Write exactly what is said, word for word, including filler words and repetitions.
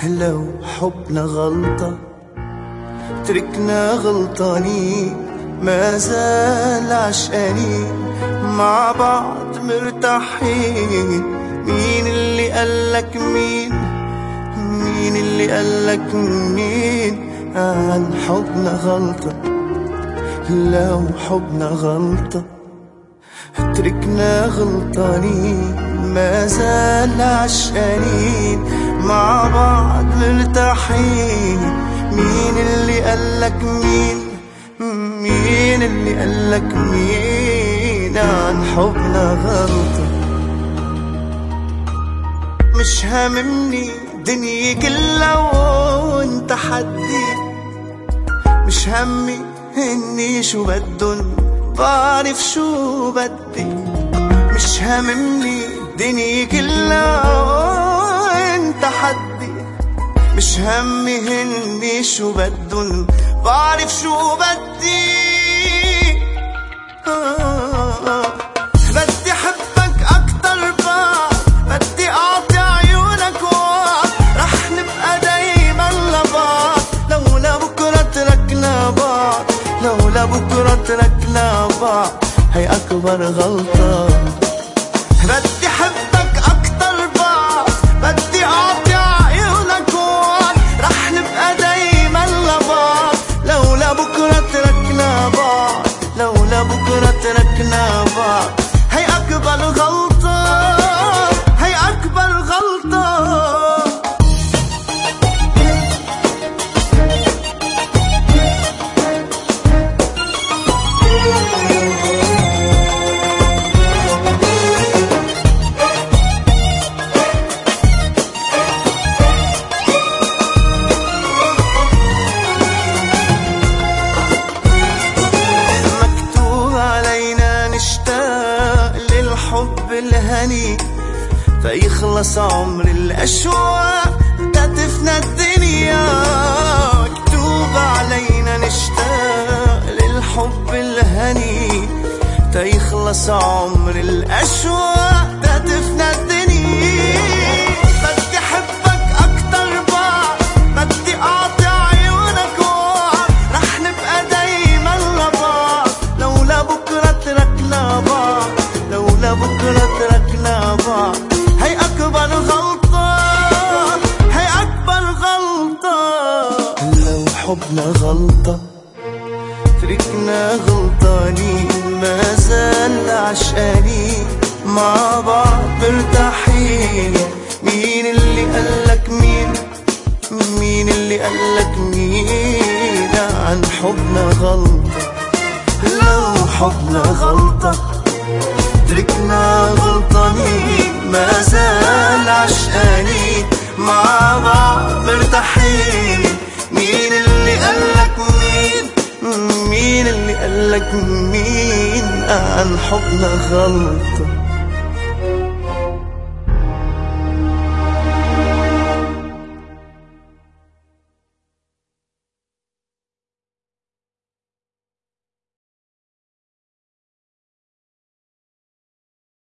لو حبنا غلطة تركنا غلطانين، ما زال عشقانين مع بعض مرتاحين. مين اللي قالك مين؟ مين اللي قالك مين عن حبنا غلطة؟ لو حبنا غلطة تركنا غلطانين، ما زال عشقانين مع بعض مرتاحين. مين اللي قالك مين؟ مين اللي قالك مين عن حبنا غلطة؟ مش هاممني دنيا كلها وانت حدي، مش همي اني شو بدن بعرف شو بدي. مش هاممني دنيا كلها وانت حدي، مش همي اني شو بدن بعرف شو بدي. آه بدي حبك اكتر بعد، بدي اعطي عيونك وعد، رح نبقى دايما لبعض لولا بكرة تركنا بعض. لولا بكرة تركنا بعض هي اكبر غلطة. بدي حبك اكتر بعد، بدي اعطي عيونك وعد، رح نبقى دايما لبعض لولا بكرة تركنا بعض. لولا بكرة تركنا بعض هي اكبر غلطة، هي اكبر غلطة. الحب الهني فيخلص عمر الأشواق تتفنى الدنيا. مكتوب علينا نشتاق للحب الهني فيخلص عمر الأشواق تتفنى الدنيا. بدي حبك أكتر بعد، بدي أعطي عيونك وعد، رح نبقى دايما لبعض لولا بكرة تركنا بعض. لولا بكرة تركنا بعض هي أكبر غلطة، هي أكبر غلطة. لو حبنا غلطة تركنا غلطانين، ما زال عشقانين مع بعض مرتاحين. مين اللي قالك مين؟ مين اللي قالك مين عن حبنا غلطة؟ لو حبنا غلطة تركنا غلطانين، ما زال عشقانين مع بعض مرتاحين. مين اللي قالك مين؟ مين اللي قالك مين عن حبنا غلطة؟